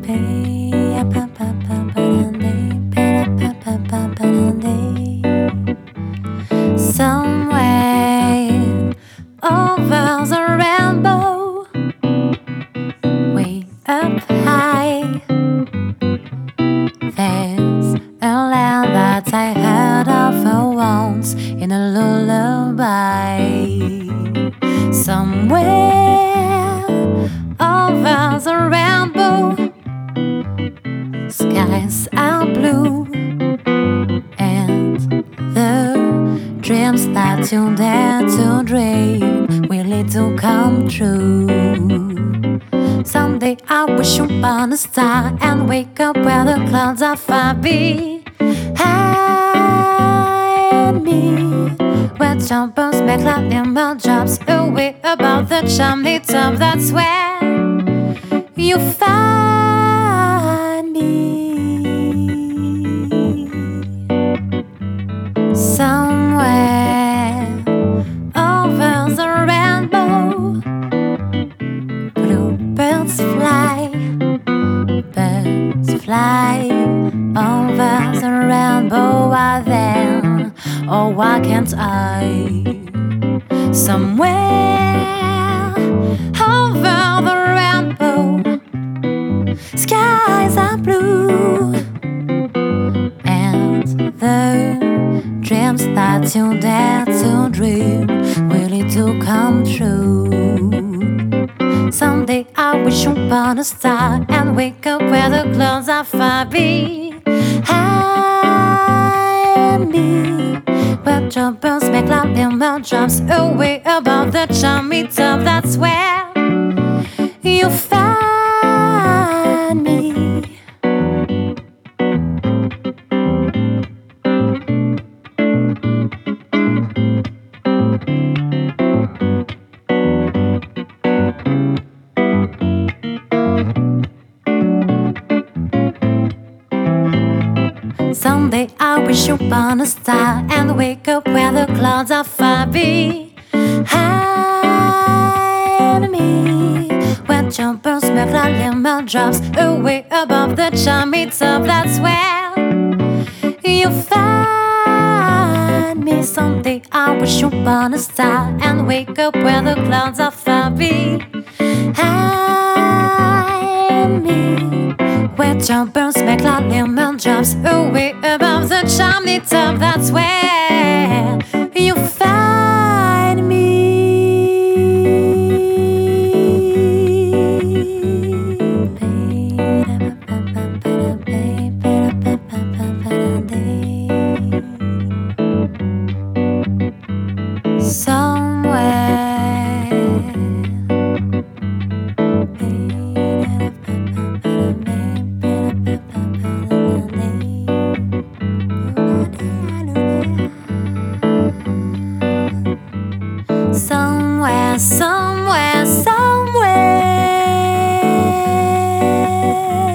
Somewhere over the rainbow, way up high, there's a land that I heard of once in a lullaby. Somewhere over the rainbow, skies are blue, and the dreams that you dare to dream will need to come true. Someday I wish upon a star and wake up where the clouds are far behind me, where jumpers make like nimble jumps away above the chimney top. That's where you find me. Somewhere over the rainbow, bluebirds fly, birds fly over the rainbow. Why then, or why can't I? Somewhere over the rainbow, skies are blue, and the dreams that you dare to dream will need to come true. Someday I wish upon a star and wake up where the clouds are far behind me, where jumpers make like nimble jumps away above the chimney top. That's where you find me. Someday I wish upon a star and wake up where the clouds are far behind me, where jumpers make like nimble drops away above the chimney top. That's where you find me. Someday I wish upon a star and wake up where the clouds are far behind me, where jumpers make like nimble jumps away above the chimney top. That's where you find me. Somewhere, somewhere, somewhere.